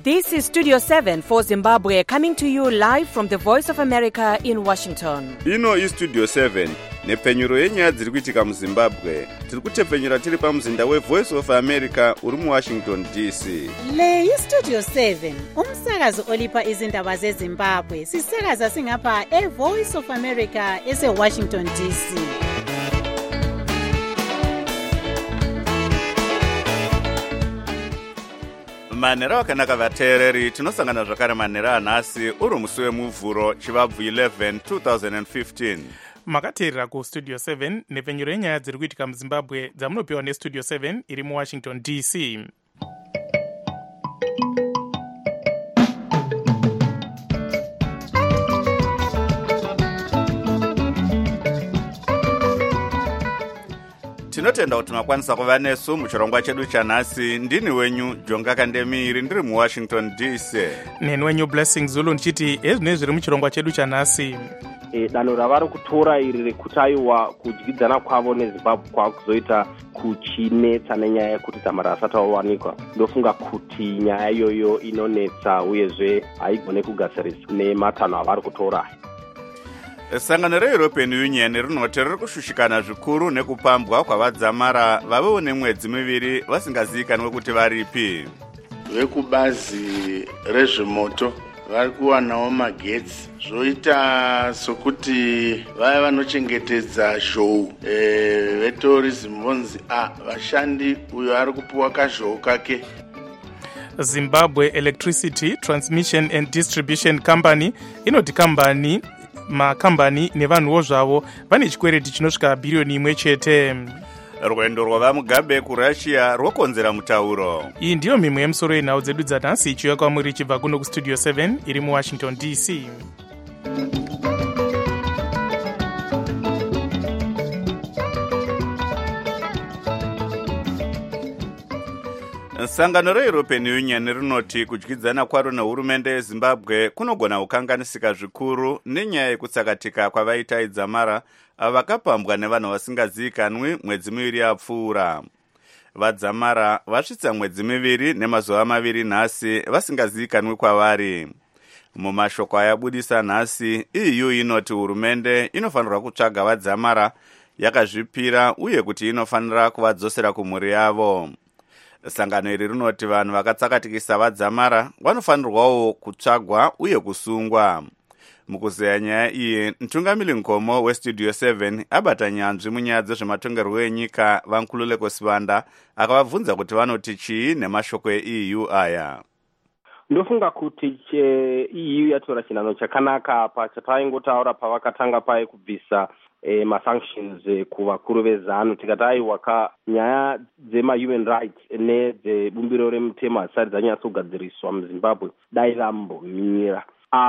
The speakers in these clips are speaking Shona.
This is Studio 7 for Zimbabwe, coming to you live from the Voice of America in Washington. Ino is Studio 7, nepfenyuro yenyaya dziri kuitika muZimbabwe. Tiri kutepfenyura tiri pamuzinda weVoice of America uri muWashington DC. Le iStudio 7, umsakazo olipa izindaba zeZimbabwe. Sisakaza singapha eVoice of America eseWashington DC. Manera wakanaka vateereri, tinosangana zvakare manera anhasi uri musi wemuvhuro chivabvu 11 2015. Makateerera kuStudio 7 nepfenyuro yenyaya dziri kuitika muZimbabwe dzamunopiwa neStudio 7 iri muWashington DC. Tinotenda kuti makwanisa kuva nesu muchirongwa chedu chanhasi. Ndini wenyu Jonga Kandemiri ndiri muWashington DC. Neni wenyu Blessing Zulu ndichiti ezvinezvi zviri muchirongwa chedu chanhasi. Danho ravari kutora iri rekutaiwa kudyidzana kwavo neZimbabwe kwakuzoita kuchinetsa nenyaya yekuti dzamara asati wawanikwa. Ndofunga kuti nyaya iyoyo inonetsa uyezve haigone kugadziriswa nematanho avari kutora. Sangano reEuropean Union rinoti riri kushushikana zvikuru nekupambwa kwavadzamara vavewo nemwedzi miviri vasingazivikanwe kuti varipi. Vekubazi rezvemoto vari kuwanawo magetsi zvoita sokuti vaya vanochengetedza zhou vetourism vonzi vashandi uyo ari kupiwa kazhou kake. Zimbabwe Electricity Transmission and Distribution Company inoti makambani nevanhuwo zvavo vane chikwereti chinosvika bhiriyoni 1 chete. Rwendo rwava Mugabe kuRussia rwokonzera mutauro. Iyi ndiyo mimwe yemusoro yenhau dzedu dzanhasi ichiuya kwamuri ichibva kuno kuStudio 7 iri muWashington DC. Sangano reEuropean Union rinoti kudyidzana kwaro nehurumende yeZimbabwe kunogona kukanganisika zvikuru nenyaya yekutsakatika kwavaita idzamara vakapambwa nevanhu vasingazivikanwi mwedzi miviri yapfuura. Vadzamara vasvitsa mwedzi miviri nemazuva maviri nhasi vasingazivikanwi kwavari. Mumashoko ayabudisa nhasi, EU inoti hurumende inofanirwa kutsvaga vadzamara yakazvipira uye kuti inofanira kuvadzosera kumhuri yavo. Sangano iri rinoti vanhu vakatsakatikisa vadzamara vanofanirwawo kutsvagwa uye kusungwa. Mukuzeya nyaya iyi, Ntungamiri Nkomo weStudio 7 abata nyanzvi munyaya dzezvematongerwo enyika Vankululeko Sibanda akavabvunza kuti vanoti chii nemashoko eEU aya. Ndofunga kuti EU yatora chinano chakanaka pachataingotaura pavakatanga pai kubvisa masanctions kuvakuru vezanu tikati aiwa nyaya dzema-human rights nedzebumbiro remutemo hadzisati dzanyatsogadziriswa muZimbabwe dai rambomira.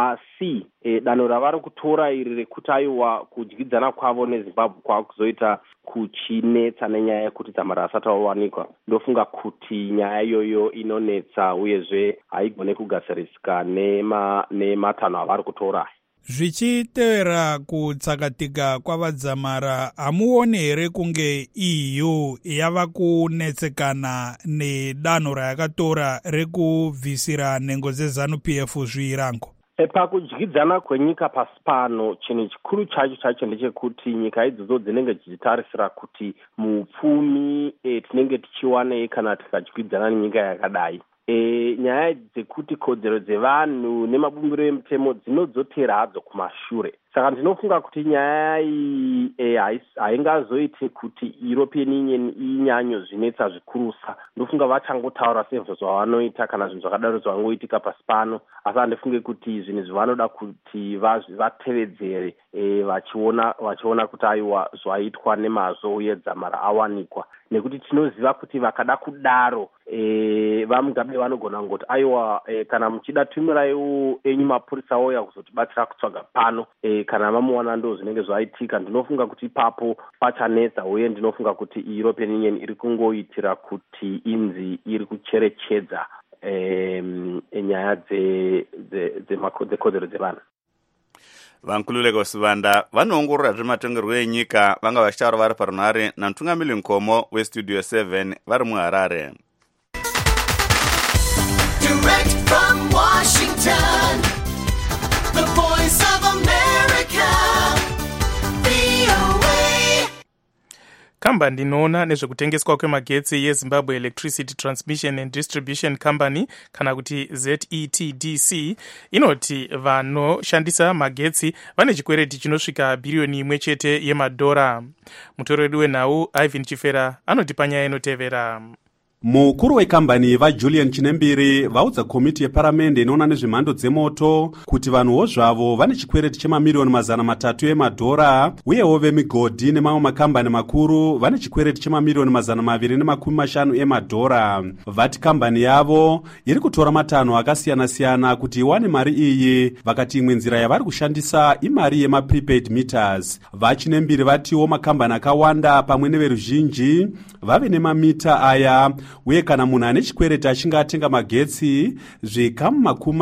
Asi danho ravari kutora iri rekutaiwa kudyidzana kwavo neZimbabwe kwakuzoita kuchinetsa nenyaya yekuti dzamara asati wawanikwa. Ndofunga kuti nyaya iyoyo inonetsa uyezve haigone kugadziriswa nematanho avari kutora. Zvichitevera kutsakatika kwavadzamara, hamuoni here kunge EU yava kunetsekana nedanho rayakatora rekubvisira nhengo dzeZANU-PF zvirango? Pakudyidzana kwenyika pasi pano, chinhu chikuru chacho ndechekuti nyika idzodzo dzinenge dzichitarisira kuti muupfumi tinenge tichiwanei kana tikadyidzana nenyika yakadai. Nyaya dzekuti kodzero dzevanhu nemabumbiro emutemo dzinodzotera hadzo kumashure. Saka ndinofunga kuti nyaya iyi haingazoite kuti European Union inyanyo zvinetsa zvikurusa. Ndofunga vachangotaura sezvo zvavanoita kana zvinhu zvakadaro zvavangoitika pasi pano. Asi handifunge kuti zvinhu zvavanoda kuti vatevedzere vachiona kuti aiwa zvaitwa nemazvo uye dzamara awanikwa. Nekuti tinoziva kuti vakada kudaro vaMugabe vanogona ngoti aiwa kana muchida tumiraiwo enyu mapurisa ouya kuzotibatsira kutsvaga pano kana vamuwana ndo zvinenge zvaitika. Ndinofunga kuti ipapo pachanetsa uye ndinofunga kuti European Union iri kungoitira kuti inzi iri kucherechedza nyaya dzekodzero dzevanhu. Vankululeko Sibanda vanoongorora zvematongerwo enyika vanga vachitaura vari parunhare naNtungamiri Nkomo weStudio 7 vari muHarare. Direct from Washington, the voice of America, VOA. kambani inoona nezvekutengeswa kwemagetsi yezimbabwe electricity transmission and distribution company kana kuti ZETDC inoti vanoshandisa magetsi vane chikwereti chinosvika bhiriyoni 1 chete yemadhora. mutoreri wenhau Ivan Chifera anoti panyaya inotevera. mukuru wekambani vajulian chinembiri vaudza komiti yeparamende inoona nezvemhando dzemoto kuti vanhuwo zvavo vane chikwereti chemamiriyoni 300 emadhora, uyewo vemigodhi nemamwe makambani makuru vane chikwereti chemamiriyoni 250 emadhora. vati kambani yavo iri kutora matanho akasiyana-siyana kuti iwane mari iyi, vakati imwe nzira yavari kushandisa imari yemaprepaid meters. vachinembiri vatiwo makambani akawanda pamwe neveruzhinji vave nemamita aya, uye kana munhu ane chikwereti achinge atenga magetsi zvikamu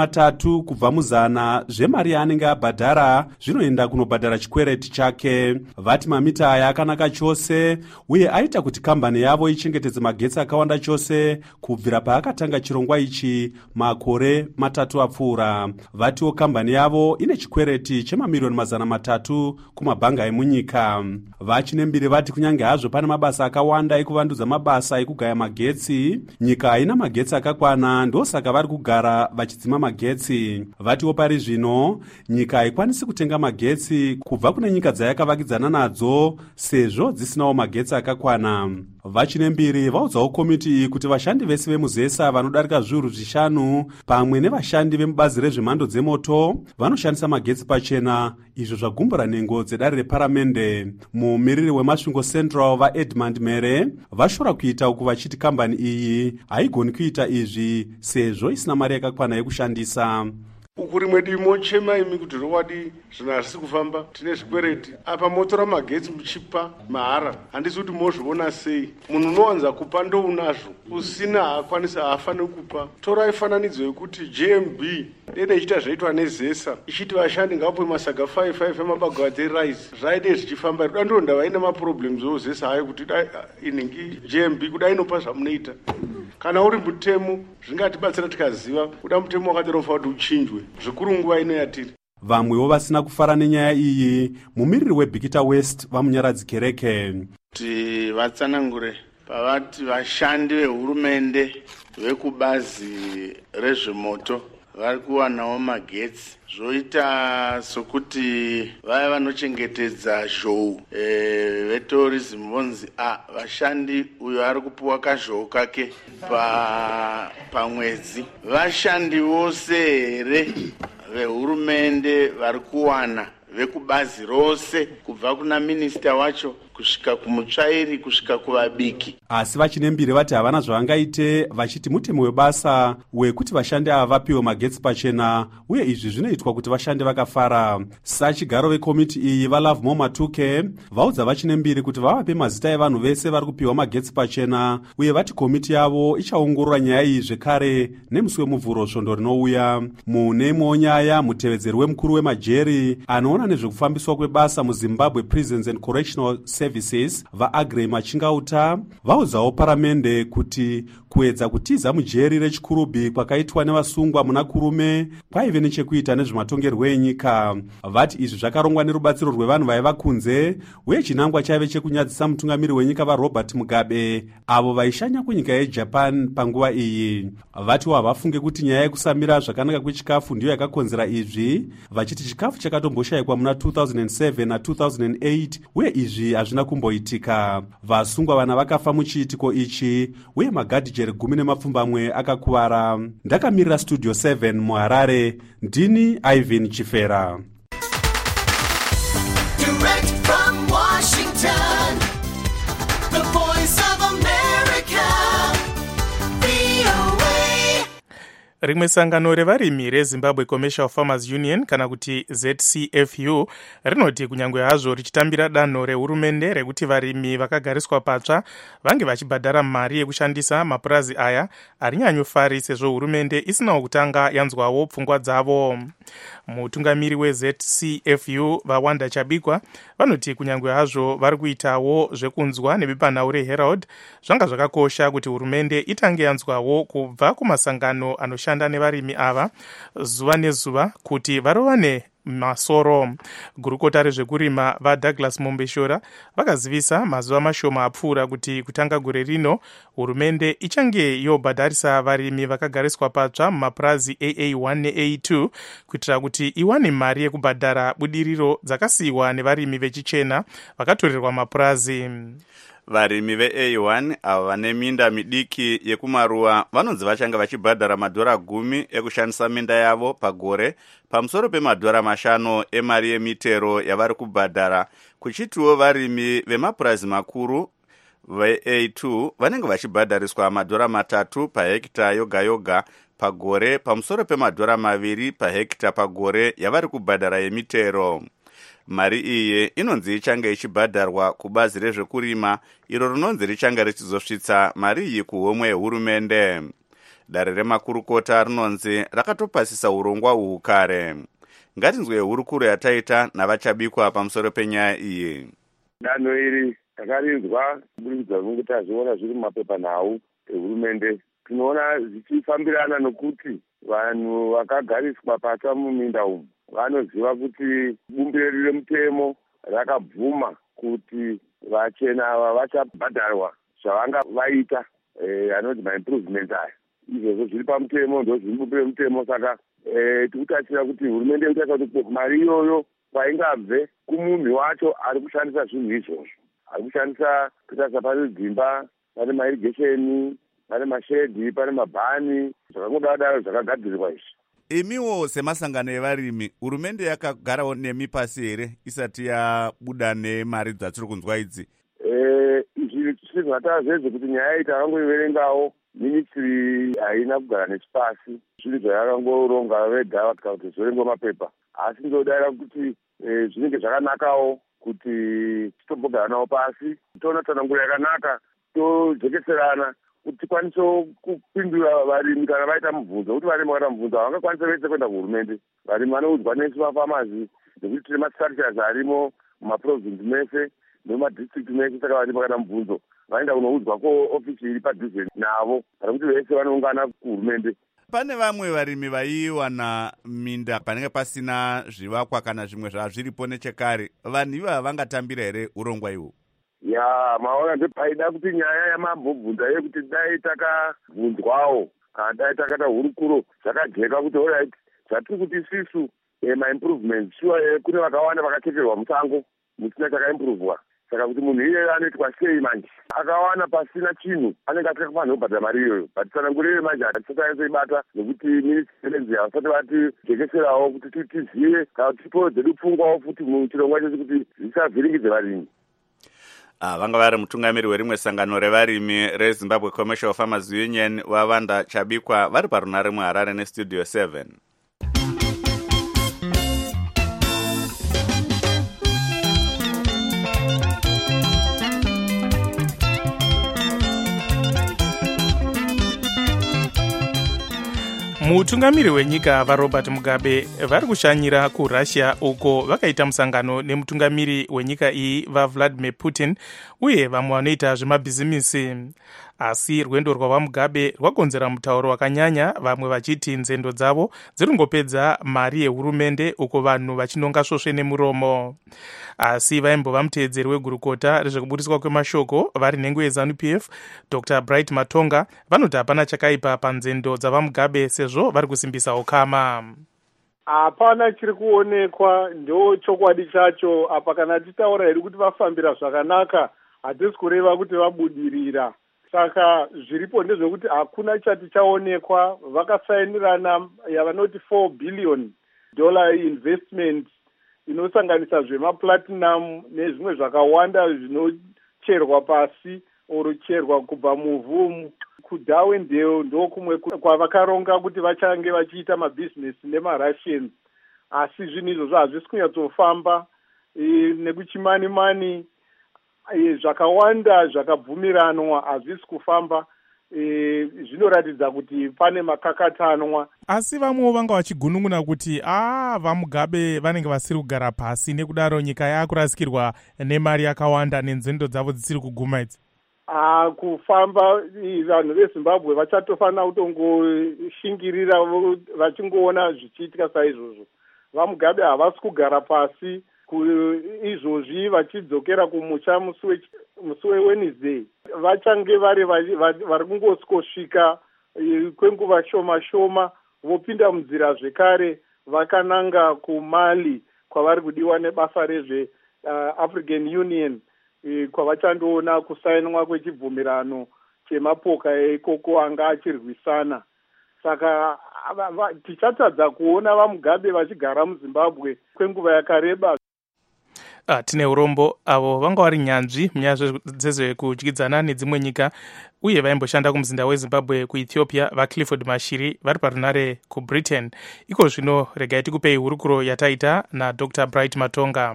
30 kubva muzana zvemari yaanenge abhadhara zvinoenda kunobhadhara chikwereti chake. vati mamita aya akanaka chose, uye aita kuti kambani yavo ichengetedze magetsi akawanda chose kubvira paakatanga chirongwa ichi makore 3 apfuura. vatiwo kambani yavo ine chikwereti chemamiriyoni 300 kumabhanga emunyika. vachinembiri vati kunyange hazvo pane mabasa akawanda ekuvandudza mabasa ekugaya magetsi, nyika haina magetsi akakwana, ndosaka vari kugara vachidzima magetsi. vatiwo pari zvino nyika haikwanisi kutenga magetsi kubva kune nyika dzayakavakidzana nadzo sezvo dzisinawo magetsi akakwana. vachinembiri vaudzawo komiti iyi kuti vashandi vese vemuzesa vanodarika zviuru 5 pamwe nevashandi vemubazi rezvemhando dzemoto vanoshandisa magetsi pachena, izvo zvagumbura nhengo dzedare reparamende. mumiriri wemasvingo central vaedmund mere vashora kuita uku vachiti kambani iyi haigoni kuita izvi sezvo isina mari yakakwana yekushandisa. ukuri mwedu mochema imi kuti rowadi zvinhu hazvisi kufamba, tine zvikwereti apa motora magetsi muchipa mahara, handisi kuti mozviona sei. munhu unowanza kupa ndounazvo, usina haakwanisi haafaniri kupa. torai fananidzo yekuti JMB dede ichita zvaitwa nezesa ichiti vashandi ngapuwe masaga 5 emabagwa eraisi zvaide zvichifamba. ruda ndonda vaine maproblems ozesa hayo kuti inhingi JMB kudai inopa zvamunoita. kana uri mutemo zvingatibatsira tikaziva kuda mutemo wakaterofa kuti uchinjwe zvikuru nguva ino yatiri. vamwewo vasina kufara nenyaya iyi mumiriri webhikita west vamunyaradzi kereke kuti vatsanangure pavati vashandi vehurumende vekubazi rezvemoto vari kuwanawo magetsi zvoita sokuti vaya vanochengetedza zhou vetourism vonzi vashandi uyo ari kupuwa kazhou kake pamwedzi. vashandi vose here vehurumende vari kuwana vekubazi rose kubva kuna minista wacho kusvika kumutsvairi kusvika kuvabiki. asi vachinembiri vati havana zvavangaite, vachiti mutemo webasa wekuti vashandi ava vapiwe magetsi pachena, uye izvi zvinoitwa kuti vashandi vakafara. sachigaro vekomiti iyi valove more matuke vaudza vachinembiri kuti vavape mazita evanhu vese vari kupiwa magetsi pachena, uye vati komiti yavo ichaongorora nyaya iyi zvekare nemusi wemuvhuro svondo rinouya. mune imwewo nyaya mutevedzeri wemukuru wemajeri anoona nezvekufambiswa kwebasa muzimbabwe prisons and correctional services vaagrey machingauta vaudzawo paramende kuti kuedza kutiza mujeri rechikurubi kwakaitwa nevasungwa muna kurume kwaive nechekuita nezvematongerwo enyika. vati izvi zvakarongwa nerubatsiro rwevanhu vaiva kunze, uye chinangwa chaive chekunyadzisa mutungamiri wenyika varobert mugabe avo vaishanya kunyika yejapan panguva iyi. vatiwo havafunge kuti nyaya yekusamira zvakanaka kwechikafu ndiyo yakakonzera izvi, vachiti chikafu chakatomboshayikwa muna 2007 na2008 uye izvi hazvina kumboitika. vasungwa vana vakafa muchiitiko ichi, uye magadhijeri 10 akakuvara. ndakamirira studio 7 muharare, ndini Ivan Chifera. Direct from Washington, the voice of America, VOA. rimwe sangano revarimi rezimbabwe commercial farmers union kana kuti ZCFU rinoti kunyange hazvo richitambira danho rehurumende rekuti varimi vakagariswa patsva vange vachibhadhara mari yekushandisa mapurazi aya harinyanyofari sezvo hurumende isinawo kutanga yanzwawo pfungwa dzavo. mutungamiri weZCFU vawanda chabikwa vanoti kunyange hazvo vari kuitawo zvekunzwa nebepanhau reHerald zvanga zvakakosha kuti hurumende itange yanzwawo kubva kumasangano anoshanda vachishanda nevarimi ava zuva nezuva kuti varovane masoro. Gurukota rezvekurima vaDouglas Mombeshora vakazivisa mazuva mashoma apfuura kuti kutanga gore rino hurumende ichange yobhadharisa varimi vakagariswa patsva mumapurazi AA1 neA2 kuitira kuti iwane mari yekubhadhara budiriro dzakasiyiwa nevarimi vechichena vakatorerwa mapurazi. Varimi veA1 ava vane minda midiki yekumaruwa vanonzi vachanga vachibhadhara $10 ekushandisa minda yavo pagore pamusoro pe$5 emari yemitero yavari kubhadhara, kuchitiwo varimi vemapurazi makuru veA2 vanenge vachibhadhariswa $3 pahekita yoga yoga pagore pamusoro pe$2 pahekita pagore yavari kubhadhara yemitero. Mari iyi inonzi ichange ichibhadharwa kubazi rezvekurima iro rinonzi richanga richizosvitsa mari iyi kuhomwe yehurumende. Dare remakurukota rinonzi rakatopasisa urongwa uhu kare. Ngatinzwe hurukuro yataita navachabikwa pamusoro penyaya iyi. Danho iri takarinzwa kubudikidza nokuti tazviona zviri mumapepanhau ehurumende. Tinoona zvichifambirana nokuti vanhu vakagariswa patsva muminda umu vanoziva kuti bumbiro remutemo rakabvuma kuti vachena ava vachabhadharwa zvavanga vaita anonzi maimprovement aya. Izvozvo zviri pamutemo, ndo zviri bumbiro remutemo. Saka tikutarisira kuti hurumende itaisa kuti mari iyoyo kwaingabve kumunhu wacho ari kushandisa zvinhu izvozvo, ari kushandisa kutarisa pane dzimba, pane mairigesheni, pane mashedhi, pane mabhani, zvakangodaro zvakagadzirirwa izvi. Imiwo semasangano evarimi, hurumende yakagarawo nemi pasi here isati yabuda nemari dzatiri kunzwa idzi? Izvi zvinotaura zvezvo kuti nyaya iyi takangoiverengawo, ministry haina kugara nesu pasi, zvinhu zvavakangoronga vega vakati zvorengo mapepa. Asi ndodara kuti zvinenge zvakanakawo kuti titombogara nawo pasi, toona tsananguro yakanaka, tojekeserana kuti tikwanise kupindura varimi kana vaita mubvunzo, kuti varimi vakaita mubvunzo havangakwanise vese kuenda kuhurumende. Varimi vanoudzwa nesu mafamazi nekuti tine mastructures arimo mumaprovinsi mese nemumadistrict mese. Saka varimi vakaita mubvunzo vaenda kunoudzwa koofisi iri padhuze navo, kana kuti vese vanoungana kuhurumende. Pane vamwe varimi vaiwana minda panenge pasina zvivakwa kana zvimwe zvazviripo nechekare. Vanhu iva vangatambira here urongwa ihwo? Ya, maona ndepaida kuti nyaya yamabvunza yekuti dai takabvunzwawo kana dai takaita hurukuro zvakajeka kuti alright, zvatiri kuti isusu maimprovements sure kune vakawanda vakachekerwa musango musina chakaimprovwa. Saka kuti munhu iye anoitwa sei manje akawana pasina chinhu anenge asingakafanira kubhadhara mari iyoyo. But tsananguro iyo manje hatisataibata nekuti ministry havasati vatijekeserawo kuti tizive kana tipowo dzedu pfungwawo futi muchirongwa chesu kuti zvisavhiringidze varimi. Vanga vari mutungamiri werimwe sangano revarimi reZimbabwe Commercial Farmers Union Wavanda Chabikwa vari parunare muHarare neStudio 7. Mutungamiri wenyika vaRobert Mugabe vari kushanyira kuRussia uko vakaita musangano nemutungamiri wenyika iyi vaVladimir Putin uye vamwe vanoita zvemabhizimisi. Asi rwendo rwavaMugabe rwakonzera mutauro wakanyanya, vamwe vachiti nzendo dzavo dzirungopedza mari yehurumende uko vanhu vachinonga svosve nemuromo. Asi vaimbova muteedzeri wegurukota rezvekubudiswa kwemashoko vari nhengo yeZANU-PF Dr. Bright Matonga vanoti hapana chakaipa panzendo dzavaMugabe sezvo vari kusimbisa ukama. Hapana chiri kuonekwa, ndo chokwadi chacho. Apa kana titaura here kuti vafambira zvakanaka, hatisi kureva kuti vabudirira. Saka zviripo ndezvekuti hakuna chati chaonekwa. Vakasainirana yavanoti $4 billion investment inosanganisa zvemaplatinum nezvimwe zvakawanda zvinocherwa pasi orocherwa kubva muvhu. KuDarwendale ndo kumwe kwavakaronga kuti vachange vachiita mabhizinesi nemaRussians. Asi zvinhu izvozvo hazvisi kunyatsofamba nekuchimani-mani. Zvakawanda zvakabvumiranwa hazvisi kufamba. Zvinoratidza kuti pane makakatanwa. Asi vamwewo vanga vachigunun'una kuti vaMugabe vanenge vasiri kugara pasi, nekudaro nyika yakurasikirwa nemari yakawanda nenzendo dzavo dzisiri kuguma idzi. kufamba vanhu vezimbabwe vachatofanira kutongoshingirira vachingoona zvichiitika saizvozvo. VaMugabe havasi kugara pasi izvozvi vachidzokera kumusha musi weWednesday. Vachange vari kungosvika kwenguva shoma shoma vopinda munzira zvekare vakananga kuMali kwavari kudiwa nebasa rezve African Union kwavachandoona kusainwa kwechibvumirano chemapoka ikoko anga achirwisana. Saka tichatadza kuona vaMugabe vachigara muZimbabwe kwenguva yakareba. Tine urombo avo vanga vari nyanzvi munyaya dzezvekudyidzana nedzimwe nyika uye vaimboshanda kumuzinda weZimbabwe kuEthiopia vaClifford Mashiri vari parunare kuBritain. Iko zvino regai tikupei hurukuro yataita naDr. Bright Matonga.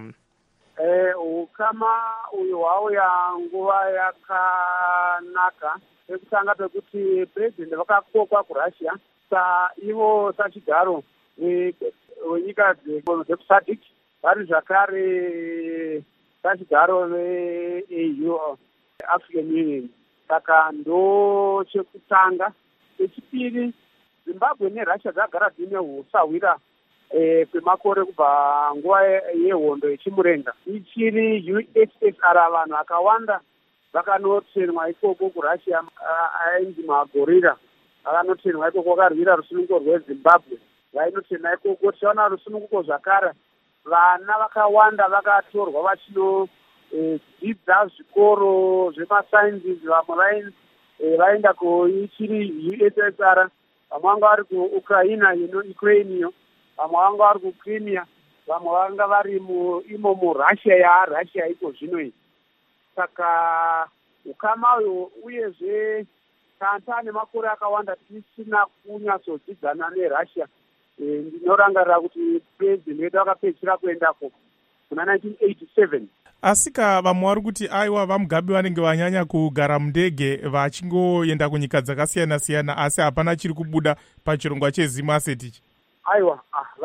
Ukama uyu hwauya nguva yakanaka pekutanga pekuti president vakakokwa kuRussia ivo sachigaro wenyika dzekuSADC vari zvakare sachigaro veAU African Union. Saka ndo chekutanga. Chechipiri, Zimbabwe neRussia dzagara dzine usawira kwemakore kubva nguva yehondo yechimurenga. Ichiri USSR vanhu vakawanda vakanotenwa ikoko kuRussia ainzi magorira vakanotenwa ikoko vakarwira rusununguko rweZimbabwe vainotenwa ikoko. Tichaona rusununguko zvakare vana vakawanda vakatorwa vachinodzidza zvikoro zvemasainzi. Vamwe vaenda kuichiri USSR, vamwe vanga vari kuUkraina Ukraine, vamwe vanga vari kuCrimea, vamwe vanga vari imo muRussia yaRussia iko zvino iyi. Saka ukama uyu uyezve tanta nemakore akawanda tisina kunyatsodzidzana neRussia. Ndinorangarira kuti president wedu akapedzisira kuendako kuna 1987. Asika vamwe vari kuti aiwa vaMugabe vanenge vanyanya kugara mundege vachingoenda kunyika dzakasiyana siyana asi hapana chiri kubuda pachirongwa cheZim Asset ichi. Aiwa,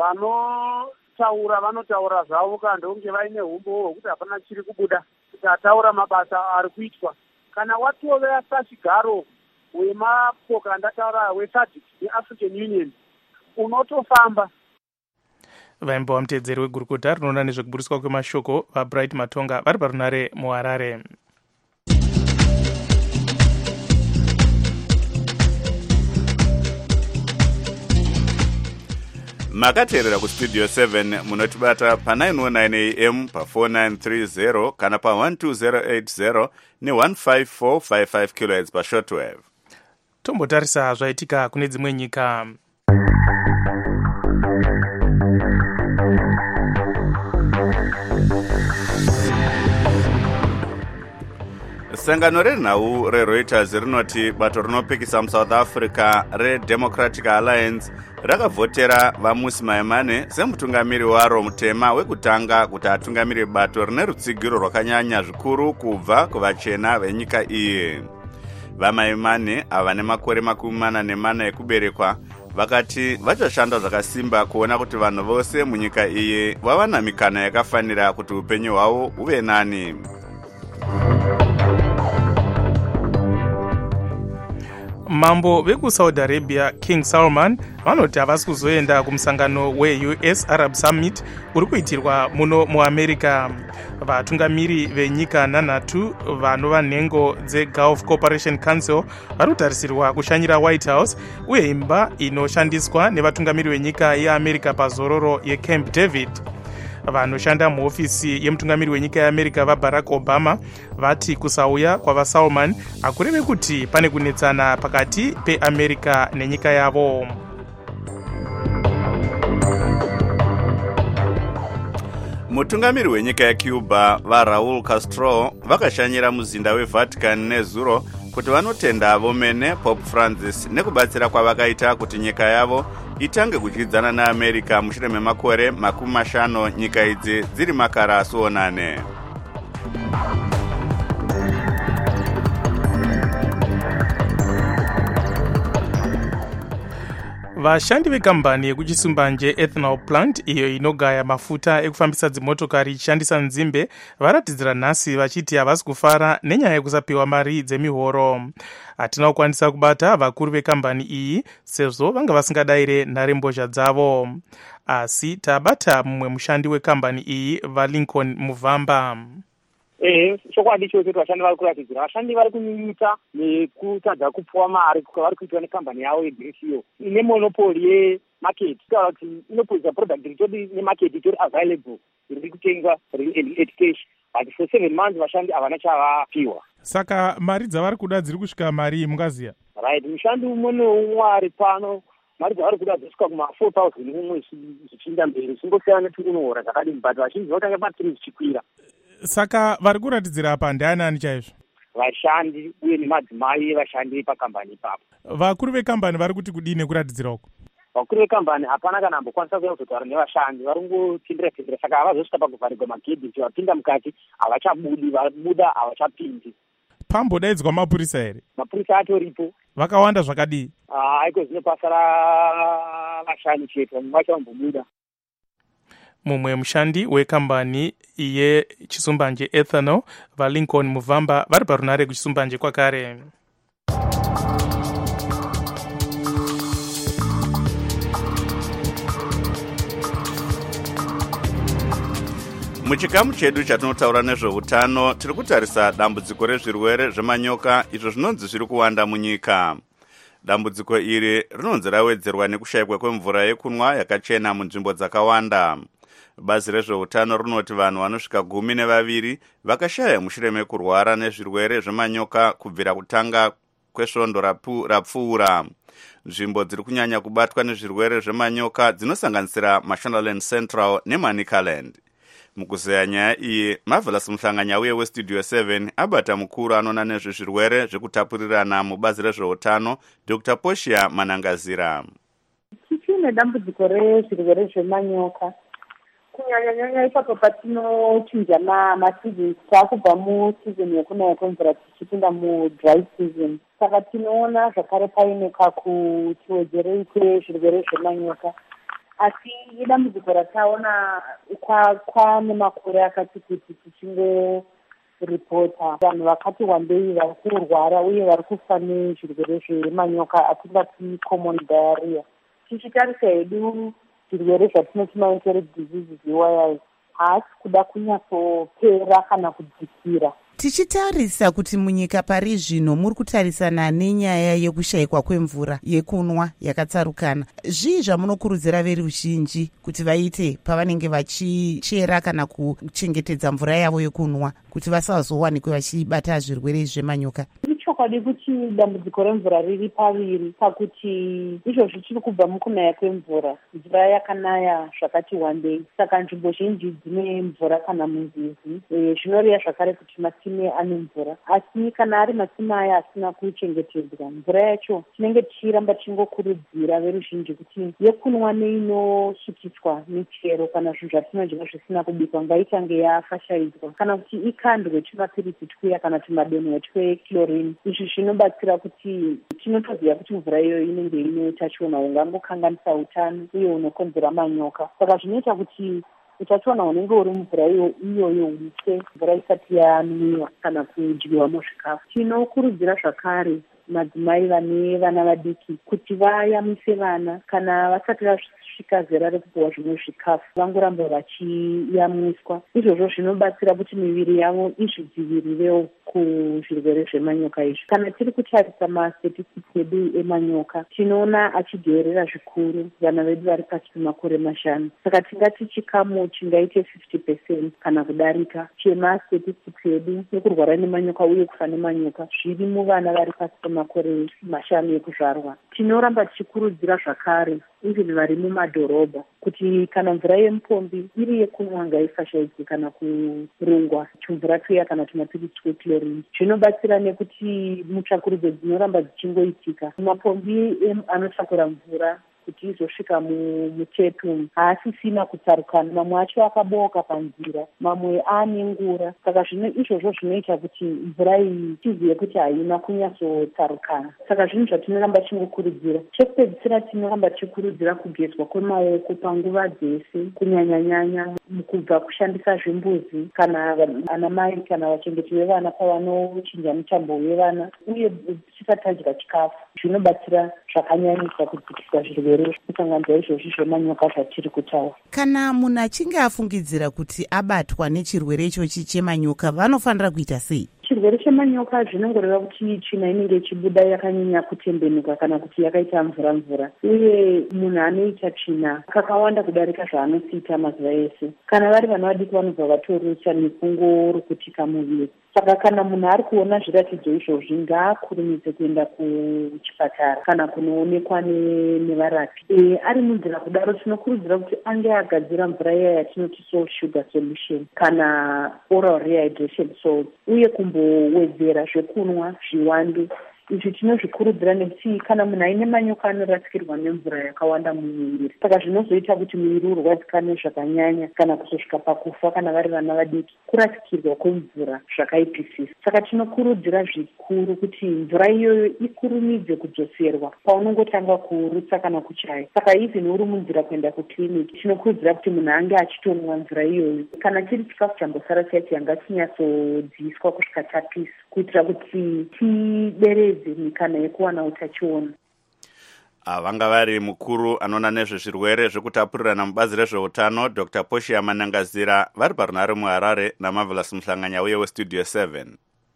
vanotaura zvavo kandonge vaine humbo hwekuti hapana chiri kubuda, kuti ataura mabasa ari kuitwa. Kana watovera sachigaro wemapoka andataura weSADC yeAfrican Union unotofamba. Vaimbo vamutedzeri wegurukota rinoona nezvekuburiswa kwemashoko vaBright Matonga vari parunare muHarare. makateerera kustudio 7 munotibata pa909 am pa4930 kana pa12080 ne15455 kHz pashortwave. Tombotarisa zvaitika kune dzimwe nyika. Sangano renhau reReuters rinoti bato rinopikisa muSouth Africa reDemocratic Alliance rakavhotera vaMusi Maimane semutungamiri waro mutema wekutanga kuti atungamire bato rine rutsigiro rwakanyanya zvikuru kubva kuvachena venyika iyi. VaMaimane ava nemakore 44 ekuberekwa vakati vachashanda zvakasimba kuona kuti vanhu vose munyika iyi vava namikana yakafanira kuti upenyu hwavo huve nani. Mambo vekuSaudi Arabia King Salman vanoti havasi kuzoenda kumusangano weUS Arab Summit uri kuitirwa muno muAmerica. Vatungamiri venyika 3 vanova nhengo dzeGulf Cooperation Council vari kutarisirwa kushanyira White House uye imba inoshandiswa nevatungamiri venyika yeAmerica pazororo yeCamp David. Vanoshanda muhofisi yemutungamiri wenyika yeAmerica vaBarack Obama vati kusauya kwavaSalman hakureve kuti pane kunetsana pakati peAmerica nenyika yavo. Mutungamiri wenyika yeCuba vaRaul Castro vakashanyira muzinda weVatican nezuro kuti vanotenda vomene Pope Francis nekubatsira kwavakaita kuti nyika yavo itange kudyidzana naAmerica mushure memakore 50 nyika idzi dziri makara asuonane. vashandi vekambani yekuchisumbanje ethanol plant iyo inogaya mafuta ekufambisa dzimotokari ichishandisa nzimbe varatidzira nhasi vachiti havasi kufara nenyaya yekusapiwa mari dzemihoro. hatina kukwanisa kubata vakuru vekambani iyi sezvo vanga vasingadayire nharembozha dzavo, asi tabata mumwe mushandi wekambani iyi valincoln muvhamba. chokwadi ichocho kuti vashandi vari kuratidzira vashandi vari kunyunyuta nekutadza kupfuwa mari kwavari kuitwa nekambani yavo yegresiyo ine monopoli yemaketi kutaura kuti inopolisa product ritodi nemaketi itori available riri kutengwa at cash but for 7 months vashandi havana chavapiwa. Saka mari dzavari kuda dziri kusvika mari mungaziya? Right, mushandi umwe neumwe ari pano mari dzavari kuda dzosvika kuma4,000 umwe zvichiinda mberi zvingosiyana nekuti unohora zvakadini but vazhinji vanotanga patiri zvichikwira. Saka vari kuratidzira apa ndiani chaizvo? Vashandi uye nemadzimai vashandi pakambani ipapo. Vakuru vekambani vari kuti kudini kuratidzira uko? Vakuru vekambani hapana kana ambokwanisa kuuya kuzotaura nevashandi, vari kungotindira saka havazosvika pakuvharirwa magedhi kuti vapinda mukati havachabudi, vabuda havachapindi. Pambodaidzwa mapurisa here? Mapurisa atoripo. Vakawanda zvakadii? Aiko zvino basa ravashandi chete, vamwe vacho vambobuda. Mumwe mushandi wekambani yechisumbanje ethanol valincoln muvhamba vari parunare kuchisumbanje kwakare. muchikamu chedu chatinotaura nezveutano tiri kutarisa dambudziko rezvirwere zvemanyoka izvo zvinonzi zviri kuwanda munyika. Dambudziko iri rinonzi rawedzerwa nekushayikwa kwemvura yekunwa yakachena munzvimbo dzakawanda. Bazi rezveutano rinoti vanhu vanosvika 12 vakashaya mushure mekurwara nezvirwere zvemanyoka kubvira kutanga kwesvondo rapfuura. Nzvimbo dziri kunyanya kubatwa nezvirwere zvemanyoka dzinosanganisira Mashonaland Central neManicaland. Mukuzeya nyaya iyi Marvelous Muhlanganya uye westudio 7 abata mukuru anona nezvezvirwere zvekutapurirana mubazi rezveutano Dr. Portia Manangazira. Tichine dambudziko rezvirwere zvemanyoka kunyanya ipapo patinochinja masizoni taakubva musizoni yekunaya kwemvura tichipinda mudry season, saka tinoona zvakare paine kakuchiwedzerei kwezvirwere zvemanyoka. Asi idambudziko rataona kwane makore akati kuti tichingoripota vanhu vakati wandei vari kurwara uye vari kufa nezvirwere zvemanyoka atingati common diarrhea. Tichitarisa hedu zvirwere zvatinoti enteric diseases iwayai haasi kuda kunyatsopera kana kudzikira. Tichitarisa kuti munyika pari zvino muri kutarisana nenyaya yekushayikwa kwemvura yekunwa yakatsarukana, zvii zvamunokurudzira veruzhinji kuti vaite pavanenge vachichera kana kuchengetedza mvura yavo yekunwa kuti vasazowanikwe vachibata zvirwere zvemanyoka? Chokwadi kuti dambudziko remvura riri paviri, pakuti izvozvi chiri kubva mukunaya kwemvura, mvura yakanaya zvakati wandei, saka nzvimbo zhinji dzine mvura kana munzizi, zvinoreva zvakare kuti matsime ane mvura. Asi kana ari matsime aya asina kuchengetedzwa, mvura yacho tinenge tichiramba tichingokurudzira veruzhinji kuti yekunwa neinosukiswa michero kana zvinhu zvatinodya zvisina kubikwa ngaitange yafashaidzwa, kana kuti ikandwe tumapirisi twiya kana tumadonhwe twechlorine. Izvi zvinobatsira kuti tinotoziva kuti mvura iyoyo inenge ine utachiona hungangokanganisa utano uye unokonzera manyoka. Saka zvinoita kuti utachiona hunenge uri mumvura iyoyo hufe mvura isati yanwiwa kana kudyiwa muzvikafu. Tinokurudzira zvakare madzimai vane vana vadiki kuti vayamise vana kana vasati vasvika zera rekupuwa zvimwe zvikafu vangoramba vachiyamiswa. Izvozvo zvinobatsira kuti miviri yavo izvidzivirirewo kuzvirwere zvemanyoka izvi. Kana tiri kutarisa mastatistics edu emanyoka tinoona achidherera zvikuru vana vedu vari pasi pemakore 5. Saka tingati chikamu chingaite 50% kana kudarika chemastatistics edu nekurwara nemanyoka uye kufa nemanyoka zviri muvana vari pasi pemakore 5 ekuzvarwa. Tinoramba tichikurudzira zvakare even vari mumadhorobha kuti kana mvura yemupombi iri yekunwa ngaifashaidzwe kana kurungwa tumvura tuya kana tumapirisi twechlorine. Zvinobatsira nekuti mutsvakurudzo dzinoramba dzichingoitika. Mapombi anotakura mvura kuti izosvika mutepu haasisina kutsarukana. Mamwe acho akaboka panzira, mamwe ane ngura. Saka izvozvo zvinoita kuti mvura iyi tizive kuti haina kunyatsotsarukana. Saka zvinhu zvatinoramba tichingokurudzira. Chekupedzisira tinoramba tichikurudzira kugezwa kwemaoko panguva dzese, kunyanya-nyanya mukubva kushandisa zvimbuzi kana anamai kana vachengeti vevana pavanochinja mutambo wevana, uye tisati tadya chikafu. Zvinobatsira zvakanyanyisa kudzikisa zvirwere kusanganisa izvozvi zvemanyoka zvatiri kutaura. Kana munhu achinge afungidzira kuti abatwa nechirwere ichochi chemanyoka, vanofanira kuita sei? Chirwere chemanyoka zvinongoreva kuti tsvina inenge ichibuda yakanyanya kutembenuka kana kuti yakaita mvura-mvura, uye munhu anoita tsvina kakawanda kudarika zvaanosiita mazuva ese. Kana vari vana vadiki vanobva vatorutsa mifungo rukutika muviri. Saka kana munhu ari kuona zviratidzo izvozvi, ngaakurumidze kuenda kuchipatara kana kunoonekwa nevarapi. Ari munzira kudaro, tinokurudzira kuti ange agadzira mvura iya yatinoti salt sugar solution kana oral rehydration salt, uye kumbowedzera zvekunwa zviwande. Izvi tinozvikurudzira nekuti kana munhu aine manyoka anorasikirwa nemvura yakawanda mumuviri, saka zvinozoita kuti muviri urwadzikane zvakanyanya kana kuzosvika pakufa kana vari vana vadiki, kurasikirwa kwemvura zvakaipisisa. Saka tinokurudzira zvikuru kuti mvura iyoyo ikurumidze kudzoserwa paunongotanga kurutsa kana kuchaya. Saka even uri munzira kuenda kukiriniki, tinokurudzira kuti munhu ange achitonwa mvura iyoyo. Kana chiri chikafu chambosara chaiti yanga chinyatsodziiswa kusvika chapisa, kuitira kuti tideredze mikana yekuwana utachiona. Vanga vari mukuru anoona nezvezvirwere zvekutapurirana mubazi rezveutano Dr. Poshia Manangazira vari parunhare muHarare naMarvelous Muhlanganya uye weStudio 7.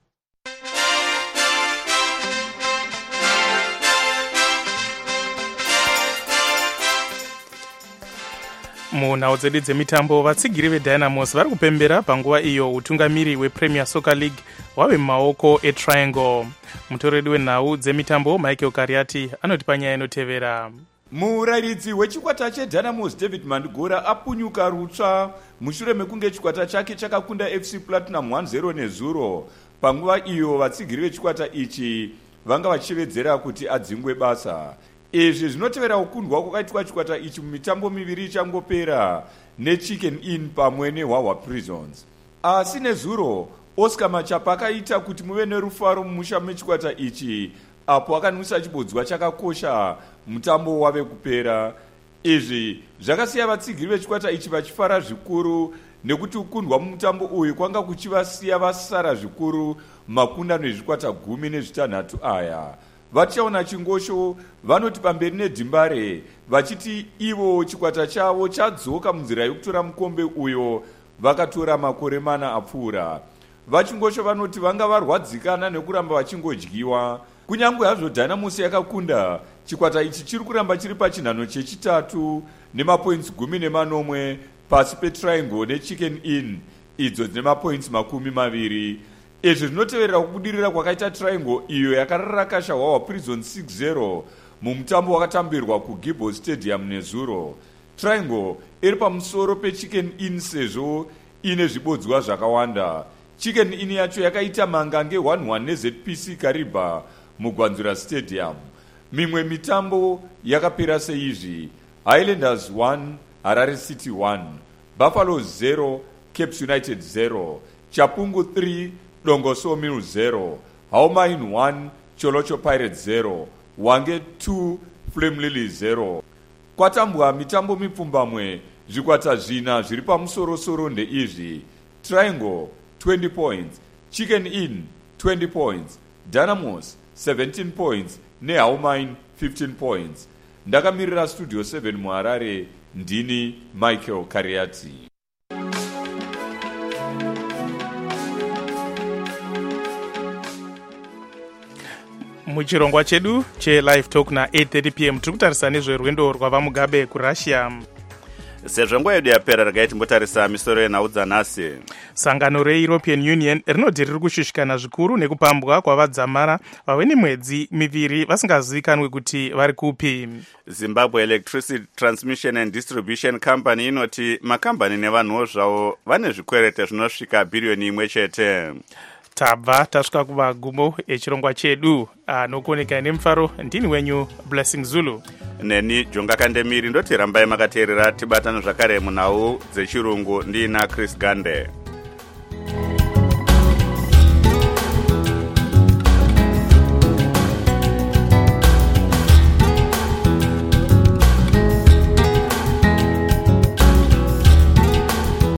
munhau dzedu dzemitambo, vatsigiri vedynamos vari kupembera panguva iyo utungamiri hwepremier soccer league wave mumaoko etriangle. mutoredi wenhau dzemitambo Michael Kariati anoti panyaya inotevera. murairidzi wechikwata chedynamos David Mandigora apunyuka rutsva mushure mekunge chikwata chake chakakunda FC Platinum 1-0 nezuro. panguva iyo vatsigiri vechikwata ichi vanga vachivedzera kuti adzingwe basa. izvi zvinotevera kukundwa kwakaitwa chikwata ichi mumitambo miviri ichangopera neChicken Inn pamwe neHwaHwa Prisons. asi nezuro Oscar Machapa akaita kuti muve nerufaro mumusha mechikwata ichi apo akanwisa chibodzwa chakakosha mutambo wave kupera. izvi zvakasiya vatsigiri vechikwata ichi vachifara zvikuru nekuti kukundwa mumutambo uyu kwanga kuchivasiya vasara zvikuru makundano ezvikwata 16 aya. vachaona chingosho vanoti pamberi nedhimbare vachiti ivo chikwata chavo chadzoka munzira yekutora mukombe uyo vakatora makore mana apfuura. vachingosho vanoti vanga varwadzikana nekuramba vachingodyiwa. kunyange hazvo Dynamos yakakunda, chikwata ichi chiri kuramba chiri pachinhano chechitatu nemapoints 10 pasi peTriangle neChicken Inn idzo dzine mapoints 20. izvi zvinoteverera kubudirira kwakaita Triangle iyo yakararakasha HwaHwa Prisons 6-0 mumutambo wakatambirwa kuGibbon Stadium nezuro. Triangle iri pamusoro peChicken Inn sezvo ine zvibodzwa zvakawanda. Chicken Inn yacho yakaita mangange 1-1 neZPC Kariba muGwanzura Stadium. mimwe mitambo yakapera seizvi: Highlanders 1 Harare City 1, Buffalo 0 Cape United 0, Chapungu 3 Dongoso Mill 0, Haumain 1 Cholocho Pirates 0, Wange 2 Flame Lily 0. kwatambwa mitambo mipfumbamwe zvikwata zvina zviri pamusorosoro ndeizvi: Triangle 20 points, Chicken Inn 20 points, Dynamos 17 points neHaumain 15 points. ndakamirira Studio 7 muHarare, ndini Michael Kariati. muchirongwa chedu chelive talk na8:30 pm tiri kutarisa nezverwendo rwava Mugabe kuRussia. sezvo nguva yedu yapera regai timbotarisa misoro yenhau dzanhasi. sangano reEuropean Union rinoti riri kushushikana zvikuru nekupambwa kwavadzamara vave nemwedzi miviri vasingazivikanwi kuti vari kupi. Zimbabwe Electricity Transmission and Distribution Company inoti makambani nevanhuwo zvavo vane zvikwerete zvinosvika bhiriyoni 1 chete. tabva tasvika kumagumo echirongwa chedu anokuoneka nemufaro. Ndini wenyu Blessing Zulu. Neni Jonga Kandemiri. Ndoti rambai makateerera tibatano zvakare munhau dzechirungu ndina Chris Gande.